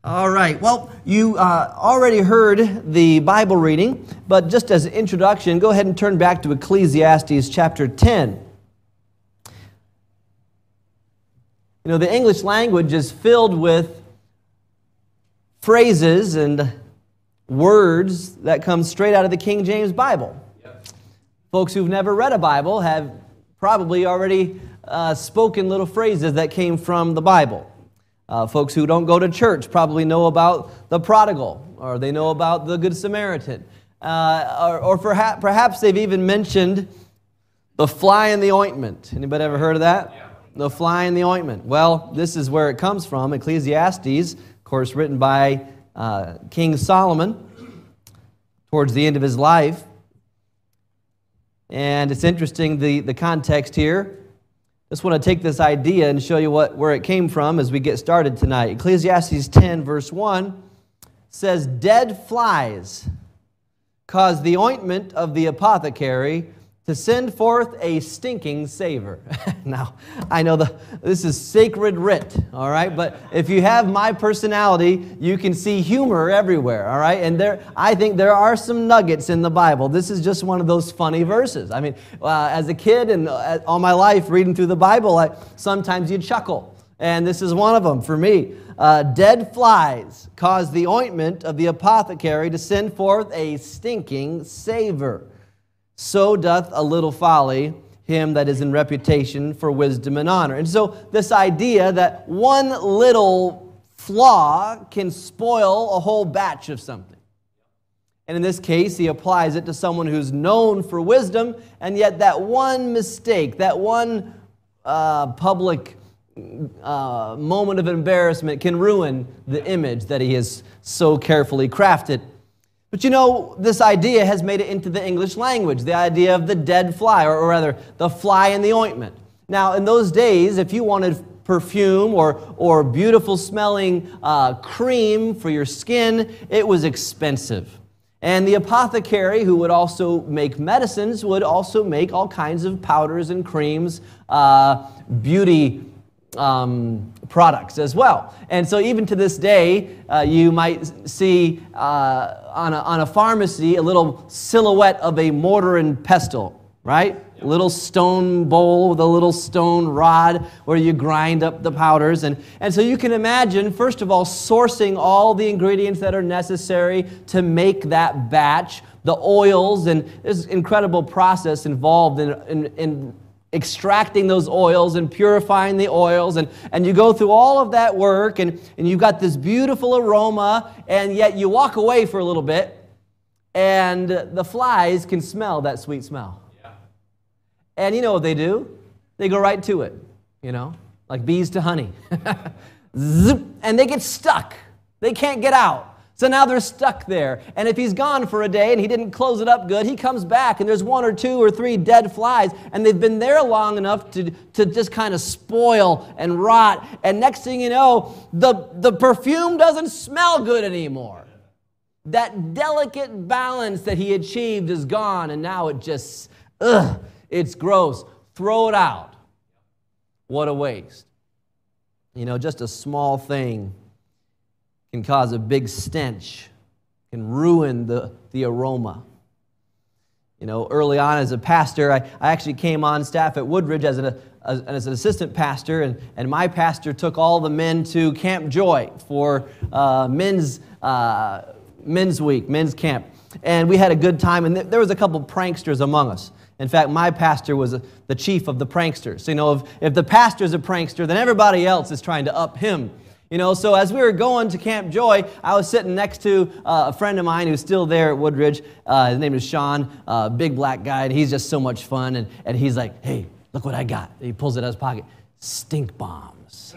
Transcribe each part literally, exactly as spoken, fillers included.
All right. Well, you uh, already heard the Bible reading, but just as an introduction, go ahead and turn back to Ecclesiastes chapter ten. You know, the English language is filled with phrases and words that come straight out of the King James Bible. Yep. Folks who've never read a Bible have probably already uh, spoken little phrases that came from the Bible. Uh, folks who don't go to church probably know about the prodigal, or they know about the Good Samaritan. Uh, or or perhaps, perhaps they've even mentioned the fly in the ointment. Anybody ever heard of that? Yeah. The fly in the ointment. Well, this is where it comes from. Ecclesiastes, of course, written by uh, King Solomon towards the end of his life. And it's interesting, the, the context here. Just want to take this idea and show you what where it came from as we get started tonight. Ecclesiastes ten, verse one says, "Dead flies cause the ointment of the apothecary to send forth a stinking savor." Now, I know the this is sacred writ, all right? But if you have my personality, you can see humor everywhere, all right? And there, I think there are some nuggets in the Bible. This is just one of those funny verses. I mean, uh, as a kid and uh, all my life reading through the Bible, I, sometimes you chuckle. And this is one of them for me. Uh, Dead flies cause the ointment of the apothecary to send forth a stinking savor. So doth a little folly him that is in reputation for wisdom and honor. And so this idea that one little flaw can spoil a whole batch of something. And in this case, he applies it to someone who's known for wisdom, and yet that one mistake, that one uh, public uh, moment of embarrassment can ruin the image that he has so carefully crafted. But you know, this idea has made it into the English language, the idea of the dead fly, or, or rather, the fly in the ointment. Now, in those days, if you wanted perfume or, or beautiful smelling uh, cream for your skin, it was expensive. And the apothecary, who would also make medicines, would also make all kinds of powders and creams, uh, beauty Um, products as well. And so even to this day, uh, you might see uh, on, a, on a pharmacy a little silhouette of a mortar and pestle, right? A little stone bowl with a little stone rod where you grind up the powders. And, and so you can imagine, first of all, sourcing all the ingredients that are necessary to make that batch, the oils, and there's an incredible process involved in, in, in extracting those oils and purifying the oils, and, and you go through all of that work, and, and you've got this beautiful aroma, and yet you walk away for a little bit, and the flies can smell that sweet smell. Yeah. And you know what they do? They go right to it, you know, like bees to honey. Zoop, and they get stuck. They can't get out. So now they're stuck there. And if he's gone for a day and he didn't close it up good, he comes back and there's one or two or three dead flies, and they've been there long enough to, to just kind of spoil and rot. And next thing you know, the, the perfume doesn't smell good anymore. That delicate balance that he achieved is gone, and now it just, ugh, it's gross. Throw it out. What a waste. You know, just a small thing can cause a big stench, can ruin the, the aroma. You know, early on as a pastor, I, I actually came on staff at Woodridge as an, as, as an assistant pastor, and, and my pastor took all the men to Camp Joy for uh, men's, uh, men's week, men's camp. And we had a good time, and th- there was a couple pranksters among us. In fact, my pastor was a, the chief of the pranksters. So, you know, if, if the pastor's a prankster, then everybody else is trying to up him. You know, so as we were going to Camp Joy, I was sitting next to uh, a friend of mine who's still there at Woodridge. Uh, his name is Sean, uh, big black guy, and he's just so much fun. And, and he's like, "Hey, look what I got." And he pulls it out of his pocket. Stink bombs.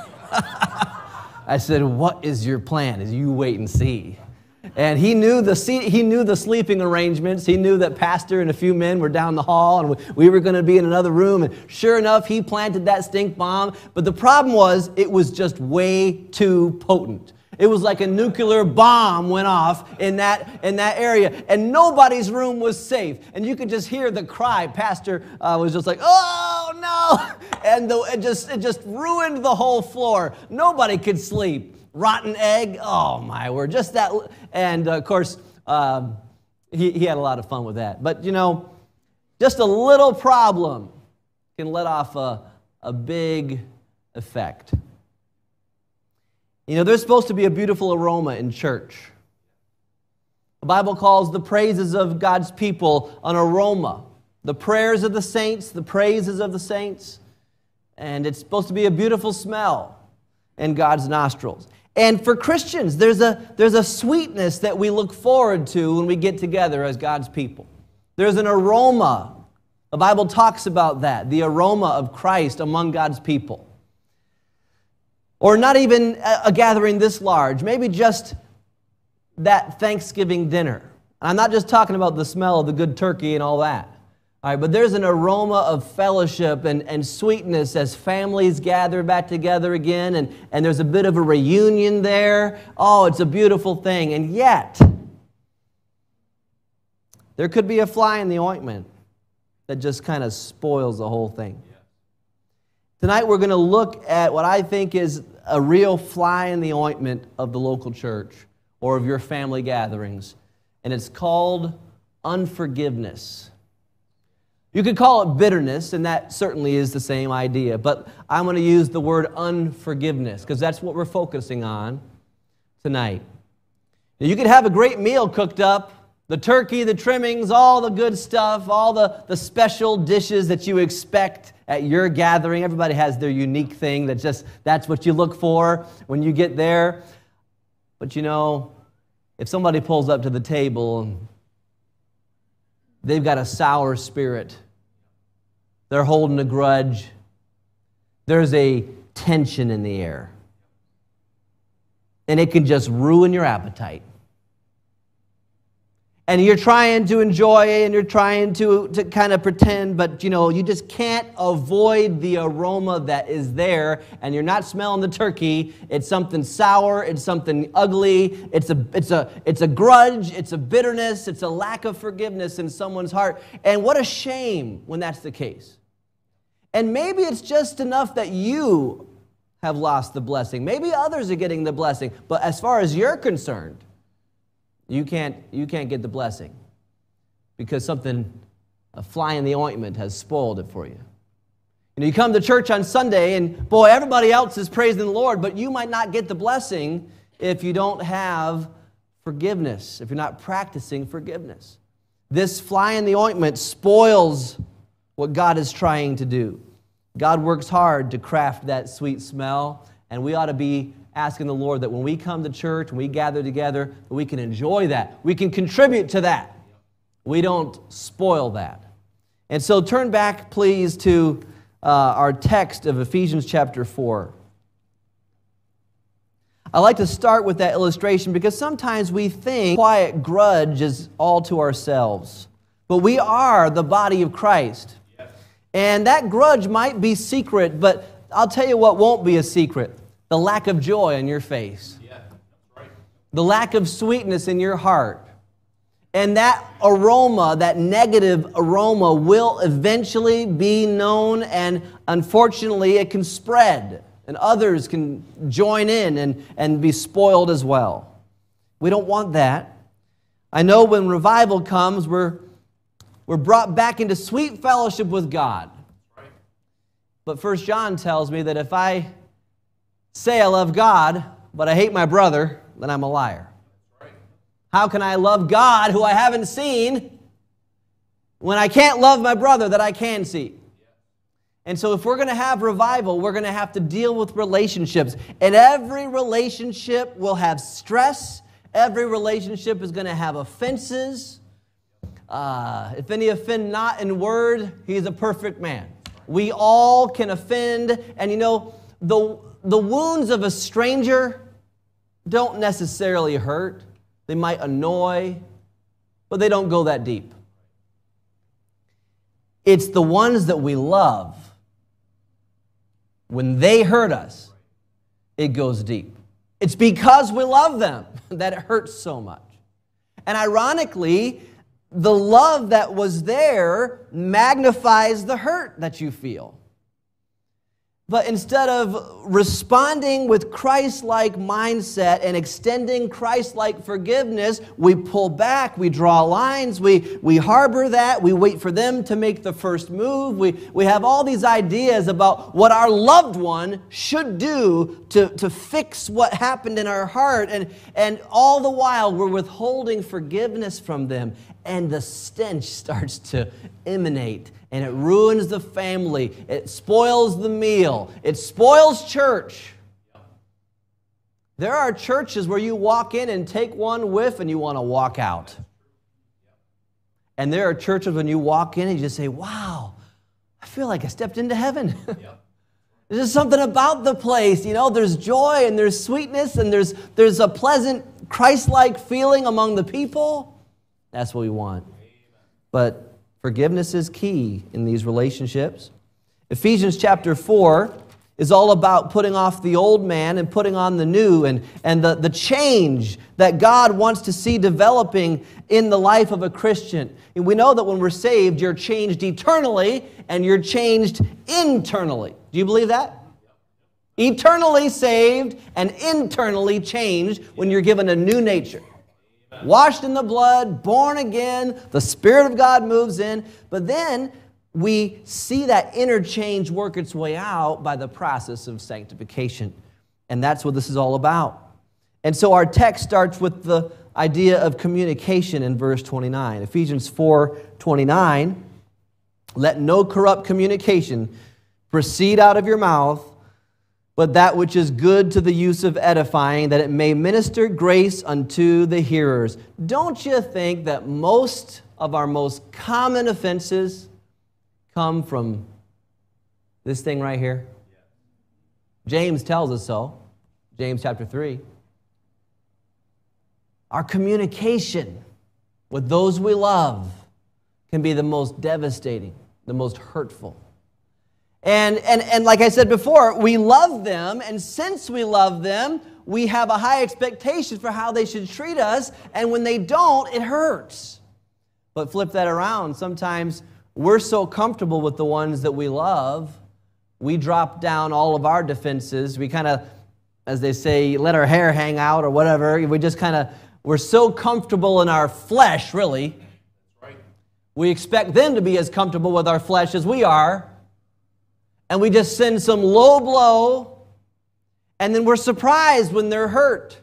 I said, "What is your plan? Is you wait and see." And he knew the he knew the sleeping arrangements. He knew that pastor and a few men were down the hall, and we were going to be in another room. And sure enough, he planted that stink bomb. But the problem was, it was just way too potent. It was like a nuclear bomb went off in that in that area, and nobody's room was safe. And you could just hear the cry. Pastor uh, was just like, "Oh no!" And the, it just it just ruined the whole floor. Nobody could sleep. rotten egg. Oh, my word, just that. And, uh, of course, um, he, he had a lot of fun with that. But, you know, just a little problem can let off a, a big effect. You know, there's supposed to be a beautiful aroma in church. The Bible calls the praises of God's people an aroma. The prayers of the saints, the praises of the saints. And it's supposed to be a beautiful smell in God's nostrils. And for Christians, there's a, there's a sweetness that we look forward to when we get together as God's people. There's an aroma. The Bible talks about that, the aroma of Christ among God's people. Or not even a gathering this large, maybe just that Thanksgiving dinner. I'm not just talking about the smell of the good turkey and all that. All right, but there's an aroma of fellowship and, and sweetness as families gather back together again, and, and there's a bit of a reunion there. Oh, it's a beautiful thing. And yet, there could be a fly in the ointment that just kind of spoils the whole thing. Tonight we're going to look at what I think is a real fly in the ointment of the local church or of your family gatherings, and it's called unforgiveness. You could call it bitterness, and that certainly is the same idea, but I'm going to use the word unforgiveness because that's what we're focusing on tonight. Now, you could have a great meal cooked up, the turkey, the trimmings, all the good stuff, all the, the special dishes that you expect at your gathering. Everybody has their unique thing that just, that's what you look for when you get there. But you know, if somebody pulls up to the table and they've got a sour spirit, they're holding a grudge, there's a tension in the air, and it can just ruin your appetite. And you're trying to enjoy it, and you're trying to, to kind of pretend, but you know, you just can't avoid the aroma that is there, and you're not smelling the turkey. It's something sour, it's something ugly, it's a, it's a, it's a grudge, it's a bitterness, it's a lack of forgiveness in someone's heart. And what a shame when that's the case. And maybe it's just enough that you have lost the blessing. Maybe others are getting the blessing, but as far as you're concerned, You can't, you can't get the blessing because something, a fly in the ointment has spoiled it for you. You know, you come to church on Sunday and, boy, everybody else is praising the Lord, but you might not get the blessing if you don't have forgiveness, if you're not practicing forgiveness. This fly in the ointment spoils what God is trying to do. God works hard to craft that sweet smell, and we ought to be asking the Lord that when we come to church, when we gather together, that we can enjoy that. We can contribute to that. We don't spoil that. And so turn back, please, to uh, our text of Ephesians chapter four. I like to start with that illustration because sometimes we think quiet grudge is all to ourselves. But we are the body of Christ. Yes. And that grudge might be secret, but I'll tell you what won't be a secret. The lack of joy in your face. Yeah, that's right. The lack of sweetness in your heart. And that aroma, that negative aroma, will eventually be known, and unfortunately it can spread, and others can join in and, and be spoiled as well. We don't want that. I know when revival comes, we're, we're brought back into sweet fellowship with God. Right. But First John tells me that if I say I love God, but I hate my brother, then I'm a liar. Right. How can I love God who I haven't seen when I can't love my brother that I can see? Yeah. And so if we're going to have revival, we're going to have to deal with relationships. And every relationship will have stress. Every relationship is going to have offenses. Uh, if any offend not in word, he is a perfect man. We all can offend. And you know, the The wounds of a stranger don't necessarily hurt. They might annoy, but they don't go that deep. It's the ones that we love. When they hurt us, it goes deep. It's because we love them that it hurts so much. And ironically, the love that was there magnifies the hurt that you feel. But instead of responding with Christ-like mindset and extending Christ-like forgiveness, we pull back, we draw lines, we, we harbor that, we wait for them to make the first move. We, we have all these ideas about what our loved one should do to, to fix what happened in our heart. And, and all the while, we're withholding forgiveness from them. And the stench starts to emanate. And it ruins the family. It spoils the meal. It spoils church. There are churches where you walk in and take one whiff and you want to walk out. And there are churches when you walk in and you just say, wow, I feel like I stepped into heaven. There's just something about the place. You know, there's joy and there's sweetness and there's, there's a pleasant Christ-like feeling among the people. That's what we want. But forgiveness is key in these relationships. Ephesians chapter four is all about putting off the old man and putting on the new, and, and the, the change that God wants to see developing in the life of a Christian. And we know that when we're saved, you're changed eternally and you're changed internally. Do you believe that? Eternally saved and internally changed when you're given a new nature. Washed in the blood, born again, the Spirit of God moves in. But then we see that interchange work its way out by the process of sanctification. And that's what this is all about. And so our text starts with the idea of communication in verse twenty-nine. Ephesians four twenty-nine, let no corrupt communication proceed out of your mouth, but that which is good to the use of edifying, that it may minister grace unto the hearers. Don't you think that most of our most common offenses come from this thing right here? James tells us so. James chapter three. Our communication with those we love can be the most devastating, the most hurtful. And, and, and like I said before, we love them, and since we love them, we have a high expectation for how they should treat us, and when they don't, it hurts. But flip that around. Sometimes we're so comfortable with the ones that we love, we drop down all of our defenses. We kind of, as they say, let our hair hang out or whatever. We just kind of, we're so comfortable in our flesh, really. That's right. We expect them to be as comfortable with our flesh as we are. And we just send some low blow, and then we're surprised when they're hurt.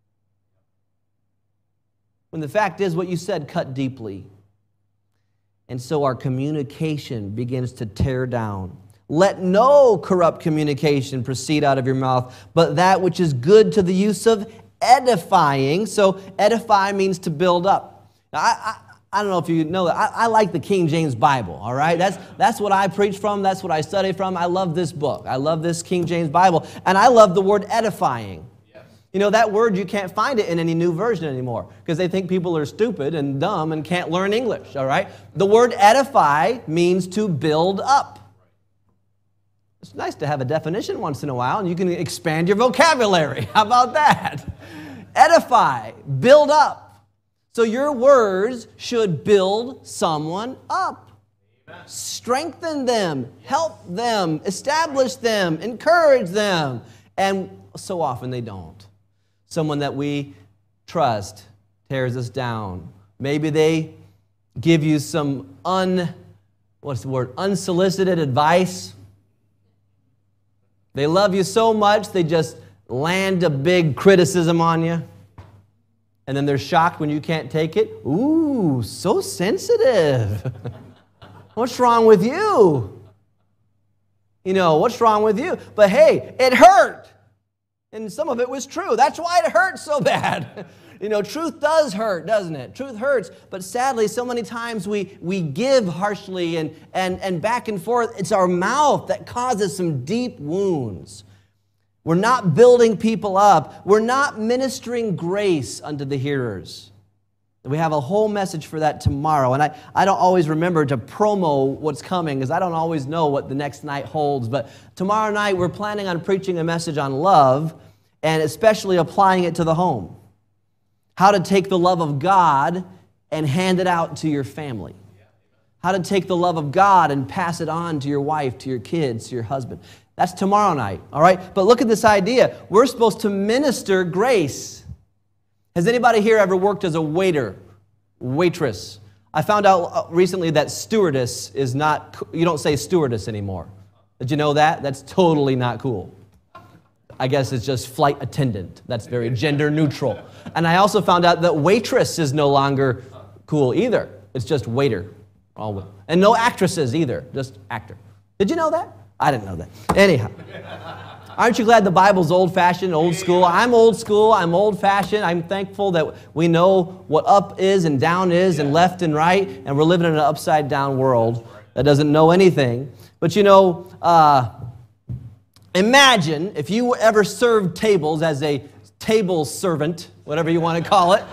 When the fact is, what you said cut deeply. And so our communication begins to tear down. Let no corrupt communication proceed out of your mouth, but that which is good to the use of edifying. So edify means to build up. Now, I, I I don't know if you know that. I, I like the King James Bible, all right? That's, that's what I preach from. That's what I study from. I love this book. I love this King James Bible. And I love the word edifying. Yes. You know, that word, you can't find it in any new version anymore because they think people are stupid and dumb and can't learn English, all right? The word edify means to build up. It's nice to have a definition once in a while, and you can expand your vocabulary. How about that? Edify, build up. So your words should build someone up. Amen. Strengthen them, help them, establish them, encourage them. And so often they don't. Someone that we trust tears us down. Maybe they give you some un, what's the word, unsolicited advice. They love you so much, they just land a big criticism on you. And then they're shocked when you can't take it. Ooh, so sensitive. What's wrong with you? You know, what's wrong with you? But hey, it hurt. And some of it was true. That's why it hurt so bad. You know, truth does hurt, doesn't it? Truth hurts. But sadly, so many times we, we give harshly and, and, and back and forth. It's our mouth that causes some deep wounds. We're not building people up. We're not ministering grace unto the hearers. We have a whole message for that tomorrow. And I, I don't always remember to promo what's coming because I don't always know what the next night holds. But tomorrow night we're planning on preaching a message on love and especially applying it to the home. How to take the love of God and hand it out to your family. How to take the love of God and pass it on to your wife, to your kids, to your husband. That's tomorrow night, all right? But look at this idea. We're supposed to minister grace. Has anybody here ever worked as a waiter, waitress? I found out recently that stewardess is not, you don't say stewardess anymore. Did you know that? That's totally not cool. I guess it's just flight attendant. That's very gender neutral. And I also found out that waitress is no longer cool either. It's just waiter. And no actresses either, just actor. Did you know that? I didn't know that. Anyhow, aren't you glad the Bible's old-fashioned, old school? I'm old school, I'm old-fashioned. I'm thankful that we know what up is and down is and left and right, and we're living in an upside-down world that doesn't know anything. But you know, uh, imagine if you ever served tables as a table servant, whatever you want to call it,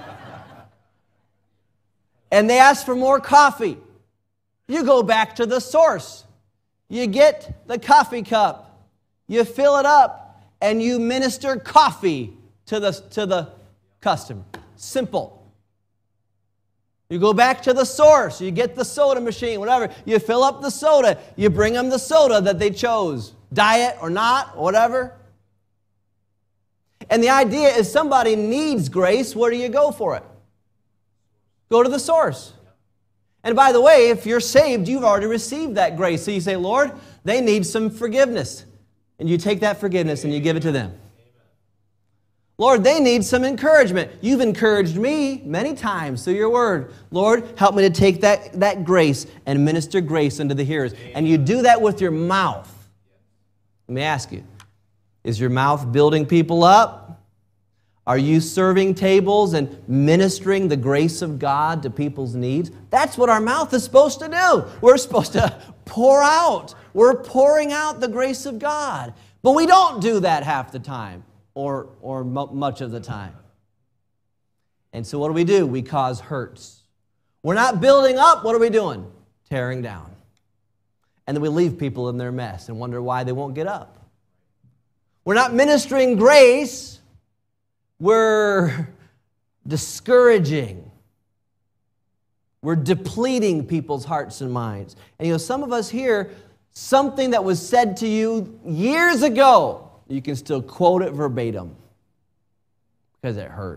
and they ask for more coffee. You go back to the source. You get the coffee cup, you fill it up, and you minister coffee to the, to the customer. Simple. You go back to the source, you get the soda machine, whatever. You fill up the soda, you bring them the soda that they chose, diet or not, whatever. And the idea is somebody needs grace, where do you go for it? Go to the source. And by the way, if you're saved, you've already received that grace. So you say, Lord, they need some forgiveness. And you take that forgiveness and you give it to them. Lord, they need some encouragement. You've encouraged me many times through your word. Lord, help me to take that, that grace and minister grace unto the hearers. And you do that with your mouth. Let me ask you, is your mouth building people up? Are you serving tables and ministering the grace of God to people's needs? That's what our mouth is supposed to do. We're supposed to pour out. We're pouring out the grace of God. But we don't do that half the time or, or much of the time. And so what do we do? We cause hurts. We're not building up. What are we doing? Tearing down. And then we leave people in their mess and wonder why they won't get up. We're not ministering grace. We're discouraging. We're depleting people's hearts and minds. And you know, some of us here, something that was said to you years ago, you can still quote it verbatim because it hurt.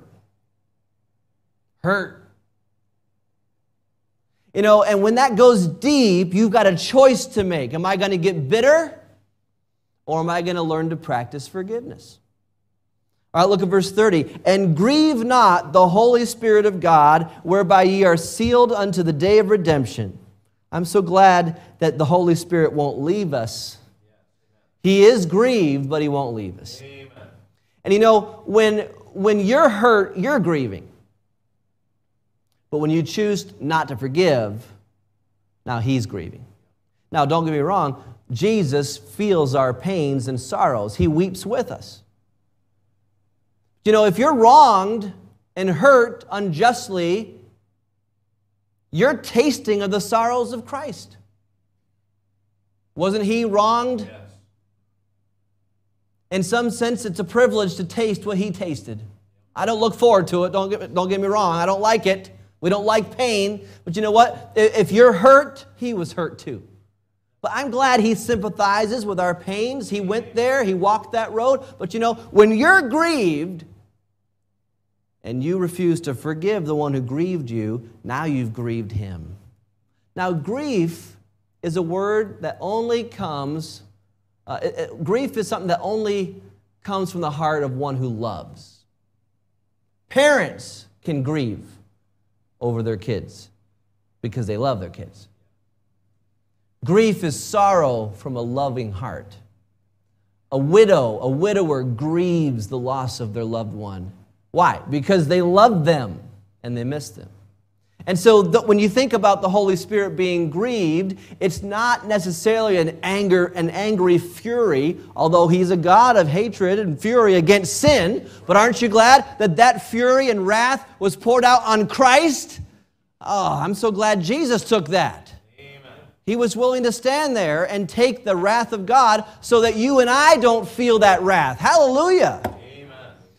Hurt. You know, and when that goes deep, you've got a choice to make. Am I going to get bitter, or am I going to learn to practice forgiveness? All right, look at verse thirty. And grieve not the Holy Spirit of God, whereby ye are sealed unto the day of redemption. I'm so glad that the Holy Spirit won't leave us. He is grieved, but He won't leave us. Amen. And you know, when, when you're hurt, you're grieving. But when you choose not to forgive, now He's grieving. Now, don't get me wrong. Jesus feels our pains and sorrows. He weeps with us. You know, if you're wronged and hurt unjustly, you're tasting of the sorrows of Christ. Wasn't He wronged? Yes. In some sense, it's a privilege to taste what He tasted. I don't look forward to it. Don't get, don't get me wrong. I don't like it. We don't like pain. But you know what? If you're hurt, He was hurt too. But I'm glad He sympathizes with our pains. He went there. He walked that road. But you know, when you're grieved, and you refuse to forgive the one who grieved you, now you've grieved Him. Now, grief is a word that only comes, uh, it, it, grief is something that only comes from the heart of one who loves. Parents can grieve over their kids because they love their kids. Grief is sorrow from a loving heart. A widow, a widower grieves the loss of their loved one. Why? Because they love them and they miss them. And so the, when you think about the Holy Spirit being grieved, it's not necessarily an anger, an angry fury, although He's a God of hatred and fury against sin. But aren't you glad that that fury and wrath was poured out on Christ? Oh, I'm so glad Jesus took that. Amen. He was willing to stand there and take the wrath of God so that you and I don't feel that wrath. Hallelujah.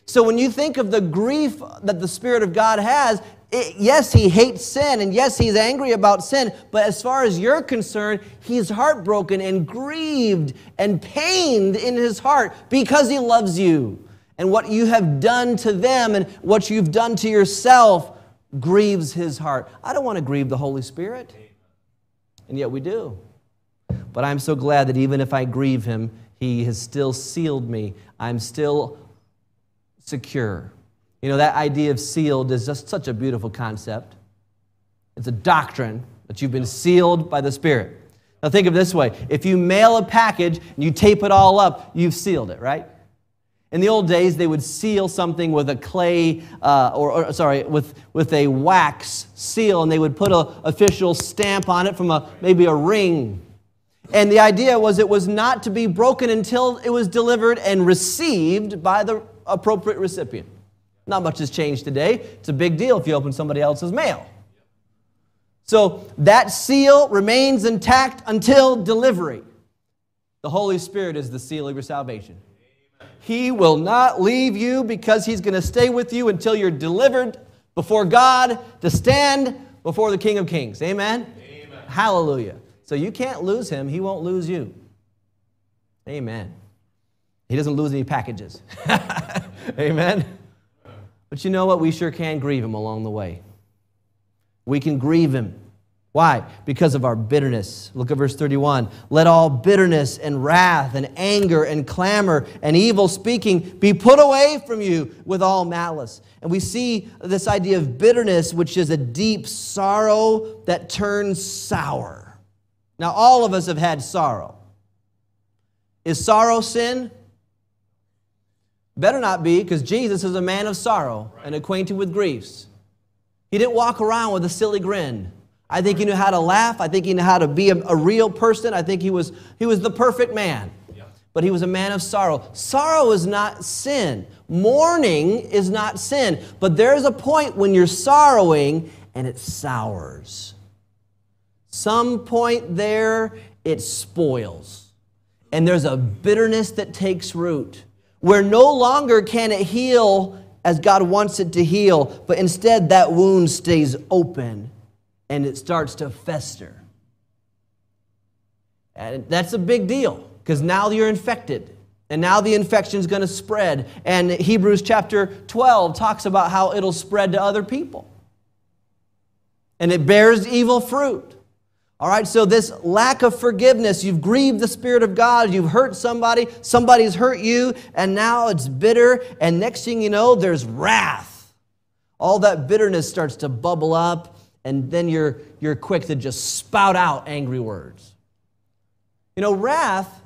So when you think of the grief that the Spirit of God has, it, yes, He hates sin, and yes, He's angry about sin, but as far as you're concerned, He's heartbroken and grieved and pained in His heart because He loves you. And what you have done to them and what you've done to yourself grieves His heart. I don't want to grieve the Holy Spirit, and yet we do. But I'm so glad that even if I grieve Him, He has still sealed me. I'm still secure. You know, that idea of sealed is just such a beautiful concept. It's a doctrine that you've been sealed by the Spirit. Now think of it this way. If you mail a package and you tape it all up, you've sealed it, right? In the old days, they would seal something with a clay, uh, or, or sorry, with, with a wax seal, and they would put an official stamp on it from a maybe a ring. And the idea was it was not to be broken until it was delivered and received by the appropriate recipient. Not much has changed today. It's a big deal if you open somebody else's mail. So that seal remains intact until delivery. The Holy Spirit is the seal of your salvation. He will not leave you because He's going to stay with you until you're delivered before God to stand before the King of Kings. Amen? Amen. Hallelujah. So you can't lose Him. He won't lose you. Amen. He doesn't lose any packages. Amen. But you know what? We sure can grieve Him along the way. We can grieve Him. Why? Because of our bitterness. Look at verse thirty-one. Let all bitterness and wrath and anger and clamor and evil speaking be put away from you with all malice. And we see this idea of bitterness, which is a deep sorrow that turns sour. Now, all of us have had sorrow. Is sorrow sin? Better not be, because Jesus is a man of sorrow and acquainted with griefs. He didn't walk around with a silly grin. I think He knew how to laugh. I think He knew how to be a, a real person. I think he was, he was the perfect man. Yeah. But He was a man of sorrow. Sorrow is not sin. Mourning is not sin. But there's a point when you're sorrowing and it sours. Some point there, it spoils. And there's a bitterness that takes root, where no longer can it heal as God wants it to heal, but instead that wound stays open and it starts to fester. And that's a big deal, because now you're infected. And now the infection is going to spread. And Hebrews chapter twelve talks about how it'll spread to other people. And it bears evil fruit. All right, so this lack of forgiveness, you've grieved the Spirit of God, you've hurt somebody, somebody's hurt you, and now it's bitter, and next thing you know, there's wrath. All that bitterness starts to bubble up, and then you're, you're quick to just spout out angry words. You know, wrath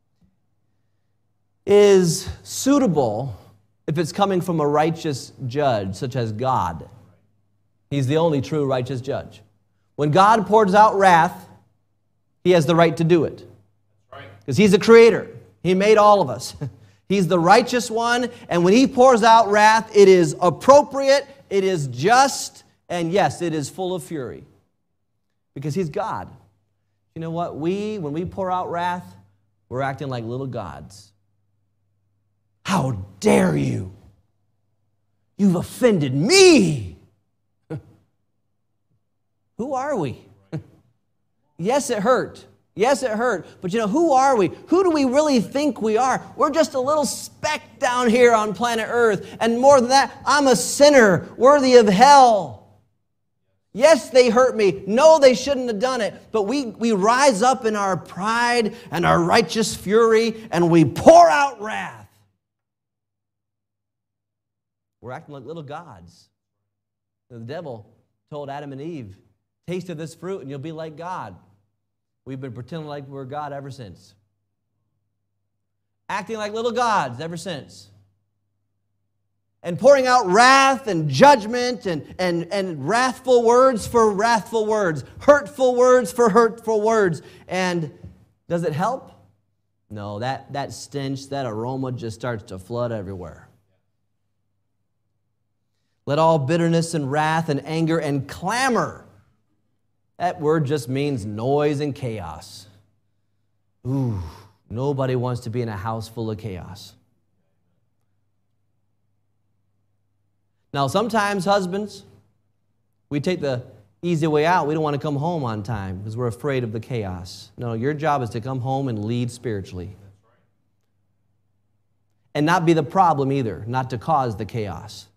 is suitable if it's coming from a righteous judge, such as God. He's the only true righteous judge. When God pours out wrath, He has the right to do it. Because He's the creator. He made all of us. He's the righteous one, and when He pours out wrath, it is appropriate, it is just, and yes, it is full of fury. Because He's God. You know what? We, when we pour out wrath, we're acting like little gods. How dare you? You've offended me. Who are we? Yes, it hurt. Yes, it hurt. But you know, who are we? Who do we really think we are? We're just a little speck down here on planet Earth. And more than that, I'm a sinner worthy of hell. Yes, they hurt me. No, they shouldn't have done it. But we, we rise up in our pride and our righteous fury, and we pour out wrath. We're acting like little gods. The devil told Adam and Eve, taste of this fruit and you'll be like God. We've been pretending like we're God ever since. Acting like little gods ever since. And pouring out wrath and judgment and, and, and wrathful words for wrathful words. Hurtful words for hurtful words. And does it help? No, that, that stench, that aroma just starts to flood everywhere. Let all bitterness and wrath and anger and clamor. That word just means noise and chaos. Ooh, nobody wants to be in a house full of chaos. Now, sometimes husbands, we take the easy way out. We don't want to come home on time because we're afraid of the chaos. No, your job is to come home and lead spiritually. And not be the problem either, not to cause the chaos.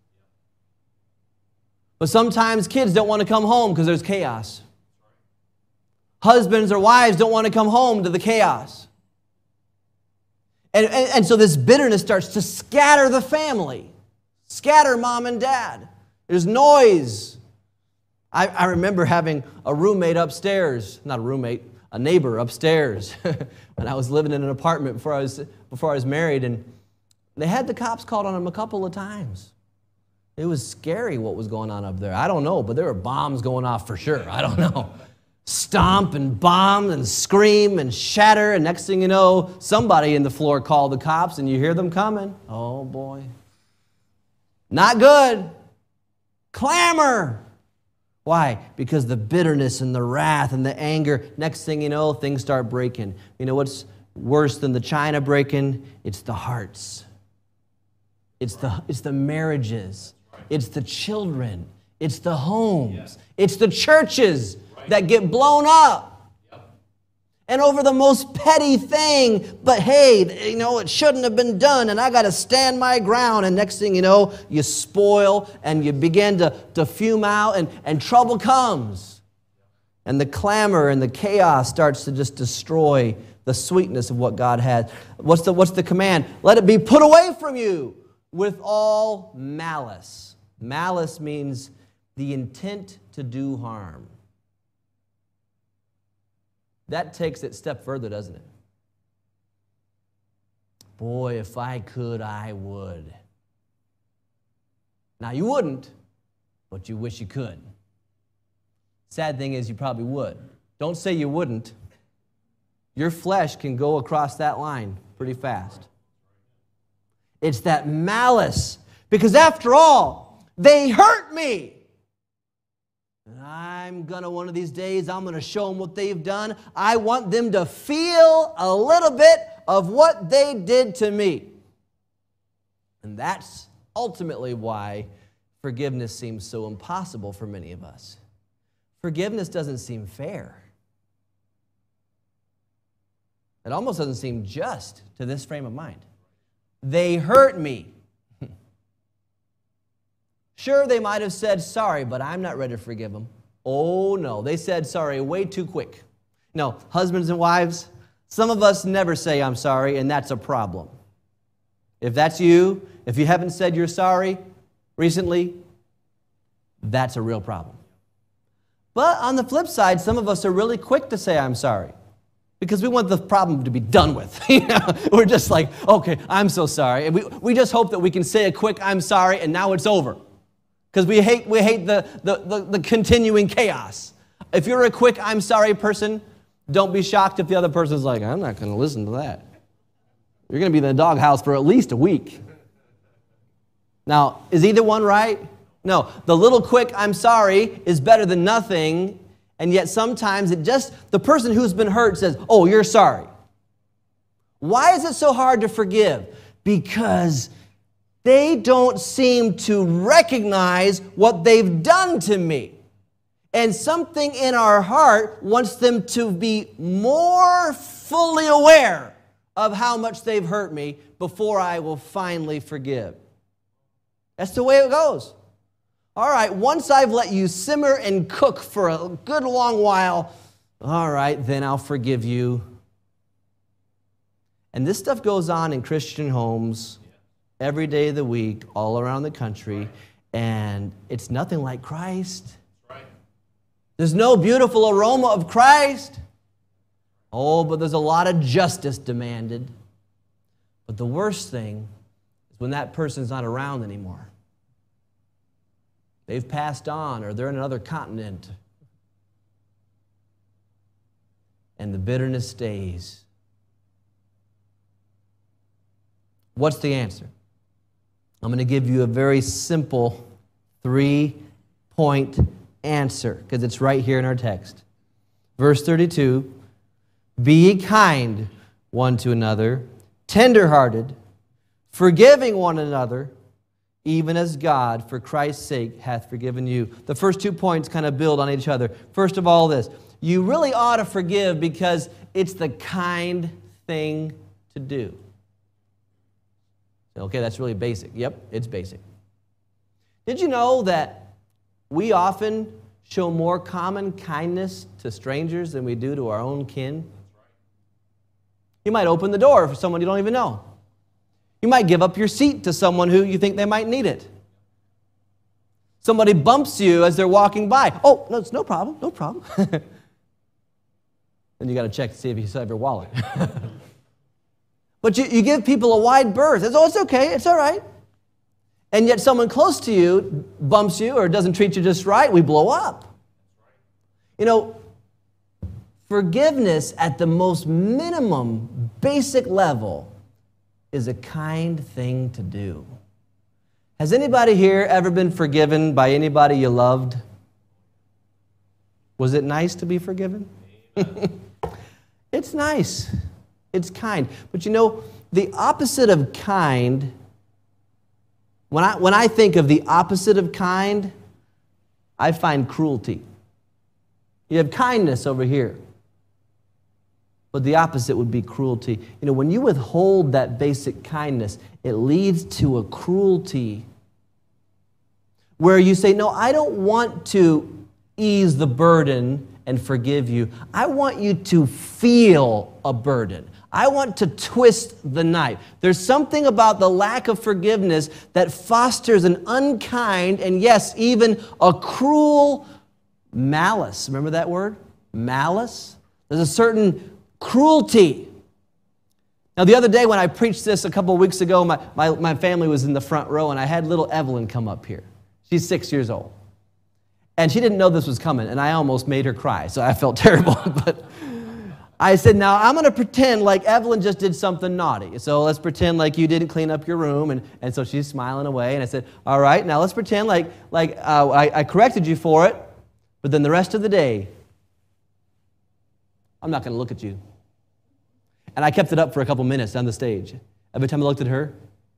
But sometimes kids don't want to come home because there's chaos. Husbands or wives don't want to come home to the chaos. And, and, and so this bitterness starts to scatter the family. Scatter mom and dad. There's noise. I, I remember having a roommate upstairs, not a roommate, a neighbor upstairs when I was living in an apartment before I was, before I was married, and they had the cops called on them a couple of times. It was scary what was going on up there. I don't know, but there were bombs going off for sure. I don't know. Stomp and bomb and scream and shatter, and next thing you know, somebody in the floor called the cops, and you hear them coming. Oh, boy. Not good. Clamor. Why? Because the bitterness and the wrath and the anger, next thing you know, things start breaking. You know what's worse than the china breaking? It's the hearts. It's the, it's the marriages. It's the children. It's the homes. It's the churches that get blown up. And over the most petty thing, but hey, you know, it shouldn't have been done, and I got to stand my ground. And next thing you know, you spoil, and you begin to, to fume out, and, and trouble comes. And the clamor and the chaos starts to just destroy the sweetness of what God has. What's the, what's the command? Let it be put away from you with all malice. Malice means the intent to do harm. That takes it a step further, doesn't it? Boy, if I could, I would. Now, you wouldn't, but you wish you could. Sad thing is, you probably would. Don't say you wouldn't. Your flesh can go across that line pretty fast. It's that malice, because after all, they hurt me. And I'm going to, one of these days, I'm going to show them what they've done. I want them to feel a little bit of what they did to me. And that's ultimately why forgiveness seems so impossible for many of us. Forgiveness doesn't seem fair. It almost doesn't seem just to this frame of mind. They hurt me. Sure, they might have said sorry, but I'm not ready to forgive them. Oh, no. They said sorry way too quick. No, husbands and wives, some of us never say I'm sorry, and that's a problem. If that's you, if you haven't said you're sorry recently, that's a real problem. But on the flip side, some of us are really quick to say I'm sorry because we want the problem to be done with. You know, we're just like, okay, I'm so sorry. And we, we just hope that we can say a quick I'm sorry, and now it's over. Because we hate, we hate the, the, the, the continuing chaos. If you're a quick, I'm sorry person, don't be shocked if the other person's like, I'm not going to listen to that. You're going to be in the doghouse for at least a week. Now, is either one right? No. The little quick, I'm sorry, is better than nothing. And yet sometimes it just, the person who's been hurt says, oh, you're sorry. Why is it so hard to forgive? Because they don't seem to recognize what they've done to me. And something in our heart wants them to be more fully aware of how much they've hurt me before I will finally forgive. That's the way it goes. All right, once I've let you simmer and cook for a good long while, all right, then I'll forgive you. And this stuff goes on in Christian homes every day of the week, all around the country, and it's nothing like Christ. There's no beautiful aroma of Christ. Oh, but there's a lot of justice demanded. But the worst thing is when that person's not around anymore. They've passed on, or they're in another continent. And the bitterness stays. What's the answer? I'm going to give you a very simple three-point answer, because it's right here in our text. Verse thirty-two, be ye kind one to another, tender-hearted, forgiving one another, even as God, for Christ's sake, hath forgiven you. The first two points kind of build on each other. First of all, this. You really ought to forgive because it's the kind thing to do. Okay, that's really basic. Yep, it's basic. Did you know that we often show more common kindness to strangers than we do to our own kin? You might open the door for someone you don't even know. You might give up your seat to someone who you think they might need it. Somebody bumps you as they're walking by. Oh, no, it's no problem, no problem. Then you got to check to see if you still have your wallet. But you, you give people a wide berth. It's, oh, it's okay, it's all right. And yet someone close to you bumps you or doesn't treat you just right, we blow up. You know, forgiveness at the most minimum, basic level is a kind thing to do. Has anybody here ever been forgiven by anybody you loved? Was it nice to be forgiven? It's nice. It's kind. But you know, the opposite of kind, when I, when I think of the opposite of kind, I find cruelty. You have kindness over here, but the opposite would be cruelty. You know, when you withhold that basic kindness, it leads to a cruelty where you say, no, I don't want to ease the burden and forgive you. I want you to feel a burden. I want to twist the knife. There's something about the lack of forgiveness that fosters an unkind and, yes, even a cruel malice. Remember that word? Malice? There's a certain cruelty. Now, the other day when I preached this a couple of weeks ago, my, my, my family was in the front row, and I had little Evelyn come up here. She's six years old. And she didn't know this was coming, and I almost made her cry, so I felt terrible. But I said, now I'm going to pretend like Evelyn just did something naughty. So let's pretend like you didn't clean up your room. And, and so she's smiling away. And I said, all right, now let's pretend like, like uh, I, I corrected you for it, but then the rest of the day, I'm not going to look at you. And I kept it up for a couple minutes on the stage. Every time I looked at her,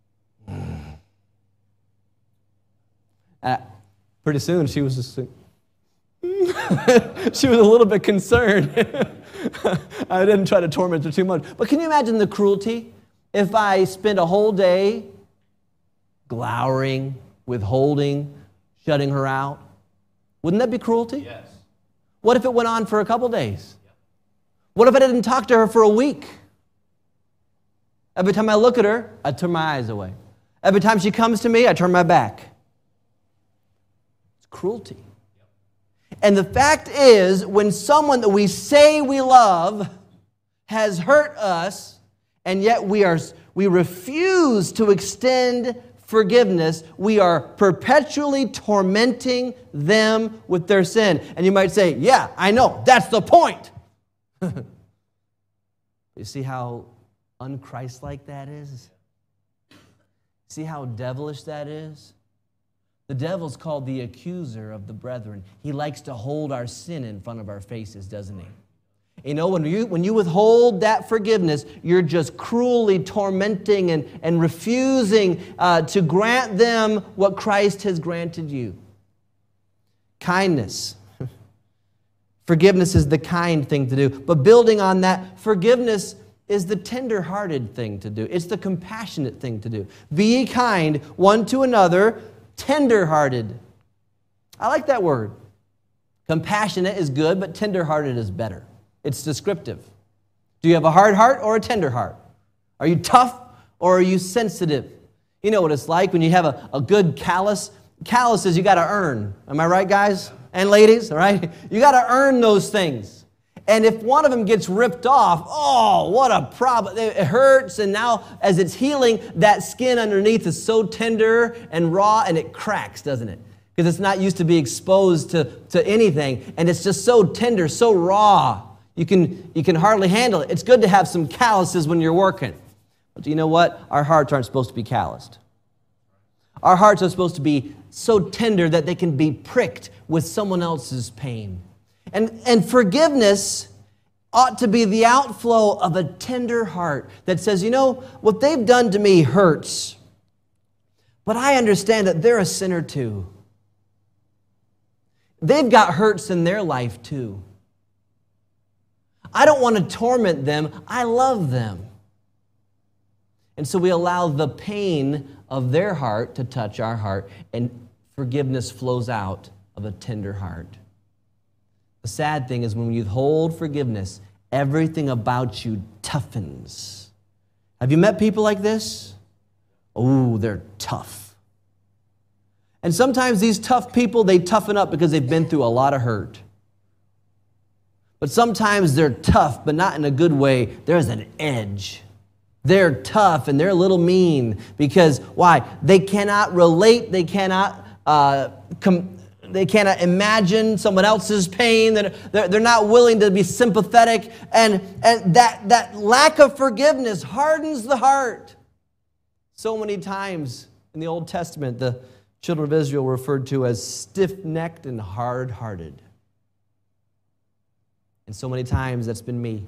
uh, pretty soon she was just like, she was a little bit concerned. I didn't try to torment her too much. But can you imagine the cruelty? If I spent a whole day glowering, withholding, shutting her out, wouldn't that be cruelty? Yes. What if it went on for a couple days? What if I didn't talk to her for a week? Every time I look at her, I turn my eyes away. Every time she comes to me, I turn my back. It's cruelty. And the fact is, when someone that we say we love has hurt us, and yet we are we refuse to extend forgiveness, we are perpetually tormenting them with their sin. And you might say, yeah, I know, that's the point. You see how un-Christ-like that is? See how devilish that is? The devil's called the accuser of the brethren. He likes to hold our sin in front of our faces, doesn't he? You know, when you, when you withhold that forgiveness, you're just cruelly tormenting and, and refusing uh, to grant them what Christ has granted you. Kindness. Forgiveness is the kind thing to do. But building on that, forgiveness is the tender-hearted thing to do. It's the compassionate thing to do. Be ye kind one to another, tender-hearted. I like that word. Compassionate is good, but tender-hearted is better. It's descriptive. Do you have a hard heart or a tender heart? Are you tough or are you sensitive? You know what it's like when you have a, a good callus. Calluses you got to earn. Am I right, guys and ladies? All right? You got to earn those things. And if one of them gets ripped off, oh, what a problem. It hurts, and now as it's healing, that skin underneath is so tender and raw, and it cracks, doesn't it? Because it's not used to be exposed to, to anything, and it's just so tender, so raw. You can, you can hardly handle it. It's good to have some calluses when you're working. But you know what? Our hearts aren't supposed to be calloused. Our hearts are supposed to be so tender that they can be pricked with someone else's pain. And, and forgiveness ought to be the outflow of a tender heart that says, you know, what they've done to me hurts, But I understand that they're a sinner too. They've got hurts in their life too. I don't want to torment them. I love them. And so we allow the pain of their heart to touch our heart, and forgiveness flows out of a tender heart. The sad thing is when you withhold forgiveness, everything about you toughens. Have you met people like this? Oh, they're tough. And sometimes these tough people, they toughen up because they've been through a lot of hurt. But sometimes they're tough, but not in a good way. There's an edge. They're tough and they're a little mean because, why? They cannot relate. They cannot uh, com- they cannot imagine someone else's pain. They're, they're not willing to be sympathetic. And, and that, that lack of forgiveness hardens the heart. So many times in the Old Testament, the children of Israel were referred to as stiff-necked and hard-hearted. And so many times that's been me.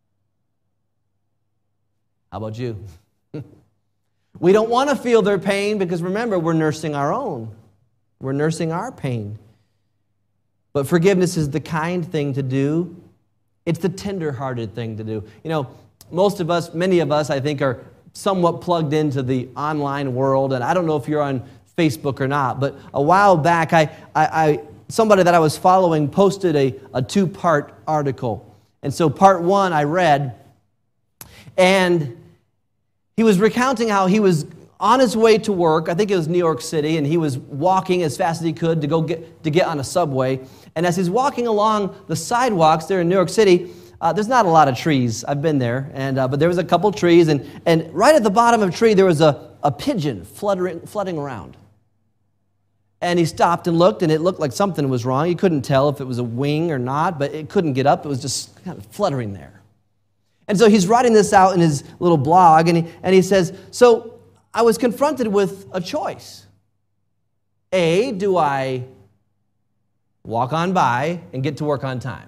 How about you? We don't want to feel their pain because remember, we're nursing our own. We're nursing our pain. But forgiveness is the kind thing to do. It's the tender-hearted thing to do. You know, most of us, many of us, I think, are somewhat plugged into the online world. And I don't know if you're on Facebook or not, but a while back, I, I, I somebody that I was following posted a, a two-part article. And so part one I read, and he was recounting how he was on his way to work. I think it was New York City, and he was walking as fast as he could to go get to get on a subway. And as he's walking along the sidewalks there in New York City, uh, there's not a lot of trees. I've been there, and uh, but there was a couple trees, and and right at the bottom of a tree there was a, a pigeon fluttering fluttering around. And he stopped and looked, and it looked like something was wrong. He couldn't tell if it was a wing or not, but it couldn't get up. It was just kind of fluttering there. And so he's writing this out in his little blog, and he, and he says, so I was confronted with a choice. A, do I walk on by and get to work on time?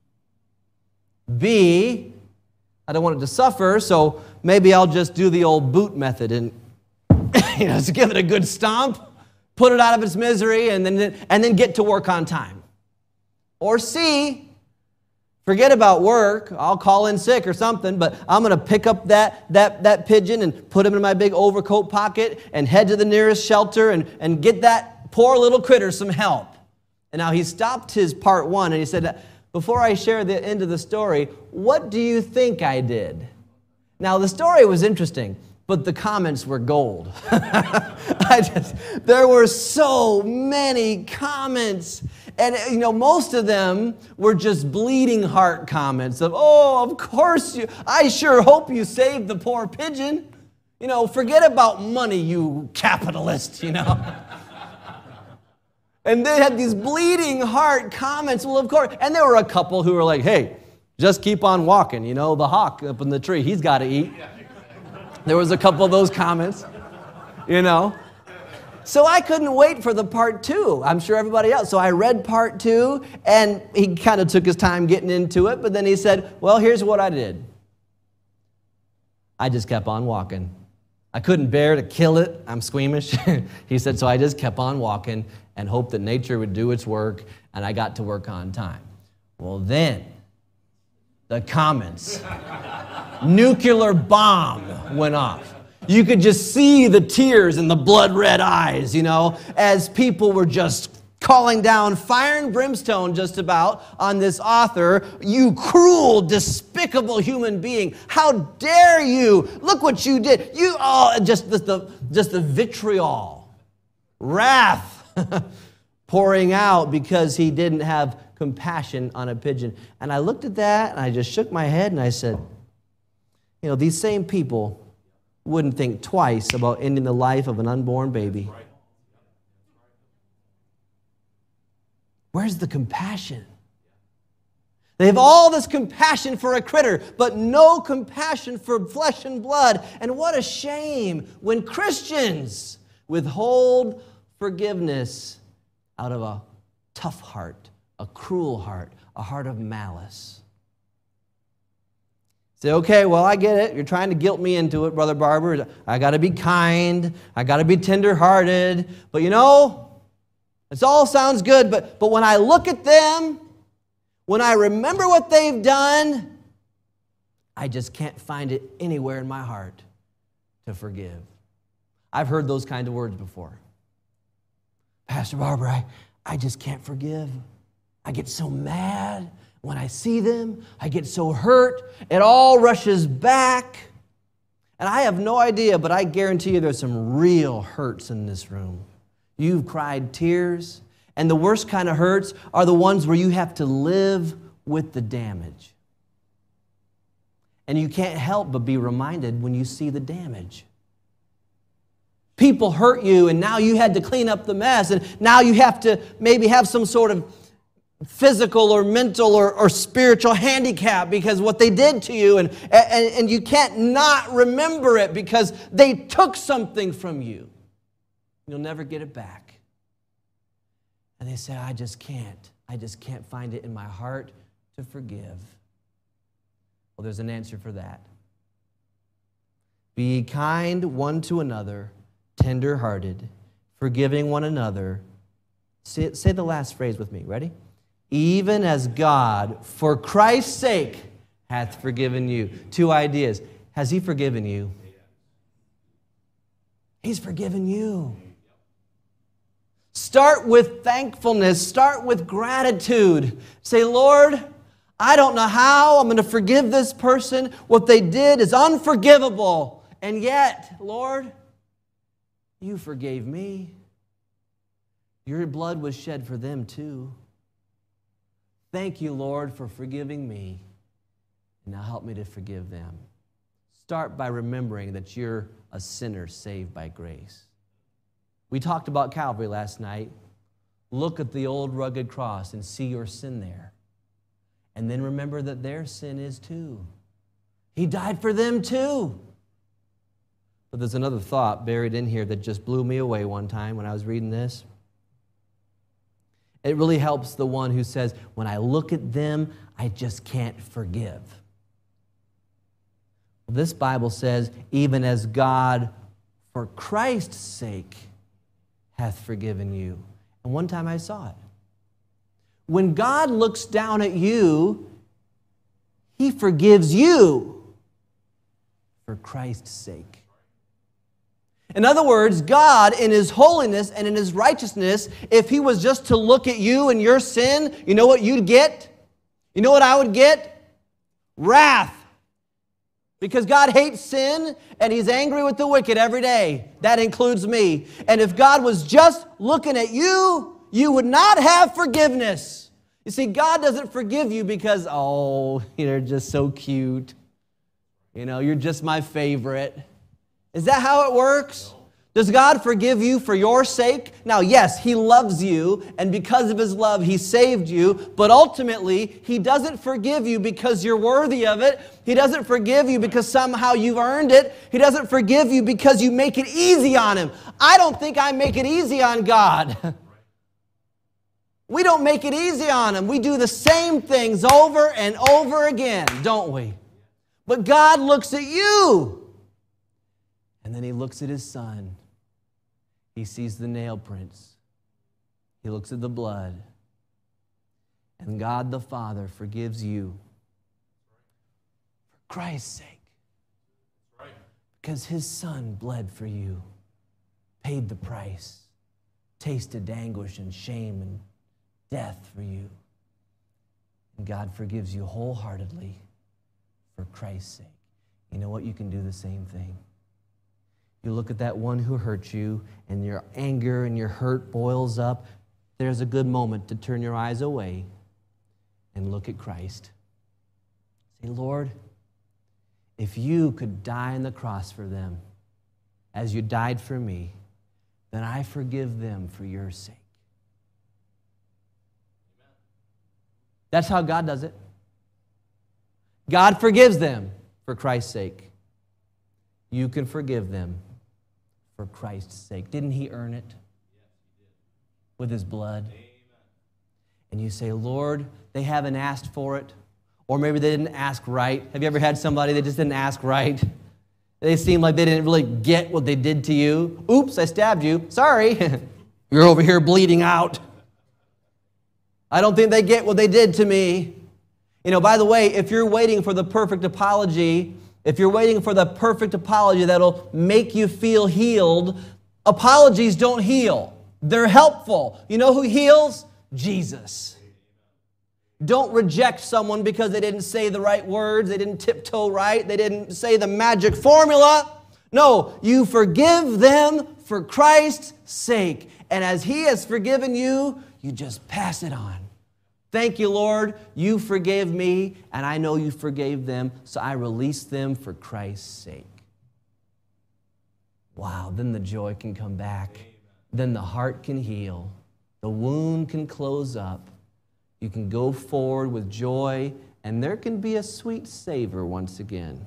B, I don't want it to suffer, so maybe I'll just do the old boot method and you know, just give it a good stomp, put it out of its misery, and then, and then get to work on time. Or C, forget about work, I'll call in sick or something, but I'm going to pick up that, that, that pigeon and put him in my big overcoat pocket and head to the nearest shelter and, and get that poor little critter some help. And now he stopped his part one and he said, before I share the end of the story, what do you think I did? Now the story was interesting, but the comments were gold. I just, there were so many comments. And, you know, most of them were just bleeding heart comments of, oh, of course you, I sure hope you saved the poor pigeon. You know, forget about money, you capitalist, you know. And they had these bleeding heart comments. Well, of course, and there were a couple who were like, hey, just keep on walking. You know, the hawk up in the tree, he's got to eat. There was a couple of those comments, you know. So I couldn't wait for the part two. I'm sure everybody else. So I read part two, and he kind of took his time getting into it, but then he said, well, here's what I did. I just kept on walking. I couldn't bear to kill it. I'm squeamish. He said, so I just kept on walking and hoped that nature would do its work, and I got to work on time. Well, then, the comments. Nuclear bomb went off. You could just see the tears in the blood-red eyes, you know, as people were just calling down fire and brimstone just about on this author. You cruel, despicable human being. How dare you? Look what you did. You all, just the, the, just the vitriol, wrath pouring out because he didn't have compassion on a pigeon. And I looked at that and I just shook my head and I said, you know, these same people wouldn't think twice about ending the life of an unborn baby. Where's the compassion? They have all this compassion for a critter, but no compassion for flesh and blood. And what a shame when Christians withhold forgiveness out of a tough heart, a cruel heart, a heart of malice. Say, okay, well, I get it. You're trying to guilt me into it, Brother Barber. I got to be kind. I got to be tender-hearted. But you know, it all sounds good, but, but when I look at them, when I remember what they've done, I just can't find it anywhere in my heart to forgive. I've heard those kind of words before. Pastor Barber, I, I just can't forgive. I get so mad. When I see them, I get so hurt. It all rushes back. And I have no idea, but I guarantee you there's some real hurts in this room. You've cried tears. And the worst kind of hurts are the ones where you have to live with the damage. And you can't help but be reminded when you see the damage. People hurt you, and now you had to clean up the mess. And now you have to maybe have some sort of physical or mental or, or spiritual handicap because what they did to you, and, and, and you can't not remember it because they took something from you. You'll never get it back. And they say, I just can't. I just can't find it in my heart to forgive. Well, there's an answer for that. Be kind one to another, tender-hearted, forgiving one another. Say, say the last phrase with me. Ready? Even as God, for Christ's sake, hath forgiven you. Two ideas. Has He forgiven you? He's forgiven you. Start with thankfulness. Start with gratitude. Say, Lord, I don't know how I'm going to forgive this person. What they did is unforgivable. And yet, Lord, you forgave me. Your blood was shed for them too. Thank you, Lord, for forgiving me. And now help me to forgive them. Start by remembering that you're a sinner saved by grace. We talked about Calvary last night. Look at the old rugged cross and see your sin there. And then remember that their sin is too. He died for them too. But there's another thought buried in here that just blew me away one time when I was reading this. It really helps the one who says, when I look at them, I just can't forgive. Well, this Bible says, even as God, for Christ's sake, hath forgiven you. And one time I saw it. When God looks down at you, He forgives you for Christ's sake. In other words, God, in His holiness and in His righteousness, if He was just to look at you and your sin, you know what you'd get? You know what I would get? Wrath. Because God hates sin and He's angry with the wicked every day. That includes me. And if God was just looking at you, you would not have forgiveness. You see, God doesn't forgive you because, oh, you're just so cute. You know, you're just my favorite. Is that how it works? Does God forgive you for your sake? Now, yes, He loves you, and because of His love, He saved you, but ultimately, He doesn't forgive you because you're worthy of it. He doesn't forgive you because somehow you've earned it. He doesn't forgive you because you make it easy on Him. I don't think I make it easy on God. We don't make it easy on Him. We do the same things over and over again, don't we? But God looks at you. And then He looks at His Son. He sees the nail prints. He looks at the blood. And God the Father forgives you for Christ's sake. Because His Son bled for you, paid the price, tasted anguish and shame and death for you. And God forgives you wholeheartedly for Christ's sake. You know what? You can do the same thing. You look at that one who hurt you, and your anger and your hurt boils up. There's a good moment to turn your eyes away and look at Christ. Say, Lord, if you could die on the cross for them as you died for me, then I forgive them for your sake. That's how God does it. God forgives them for Christ's sake. You can forgive them for Christ's sake. Didn't He earn it? With His blood? And you say, Lord, they haven't asked for it. Or maybe they didn't ask right. Have you ever had somebody that just didn't ask right? They seemed like they didn't really get what they did to you. Oops, I stabbed you. Sorry. You're over here bleeding out. I don't think they get what they did to me. You know, by the way, if you're waiting for the perfect apology, if you're waiting for the perfect apology that'll make you feel healed, apologies don't heal. They're helpful. You know who heals? Jesus. Don't reject someone because they didn't say the right words, they didn't tiptoe right, they didn't say the magic formula. No, you forgive them for Christ's sake. And as He has forgiven you, you just pass it on. Thank you, Lord. You forgave me, and I know you forgave them, so I release them for Christ's sake. Wow, then the joy can come back. Then the heart can heal. The wound can close up. You can go forward with joy, and there can be a sweet savor once again.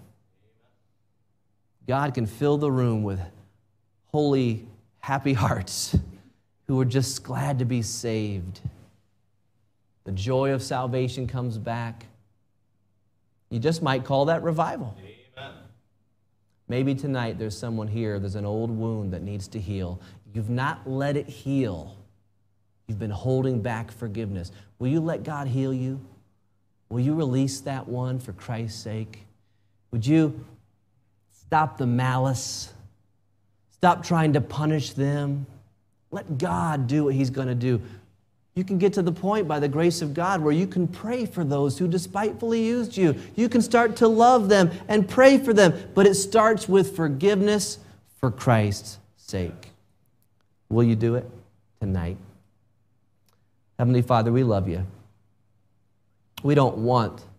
God can fill the room with holy, happy hearts who are just glad to be saved. The joy of salvation comes back. You just might call that revival. Amen. Maybe tonight there's someone here, there's an old wound that needs to heal. You've not let it heal. You've been holding back forgiveness. Will you let God heal you? Will you release that one for Christ's sake? Would you stop the malice? Stop trying to punish them. Let God do what He's going to do. You can get to the point by the grace of God where you can pray for those who despitefully used you. You can start to love them and pray for them, but it starts with forgiveness for Christ's sake. Will you do it tonight? Heavenly Father, we love you. We don't want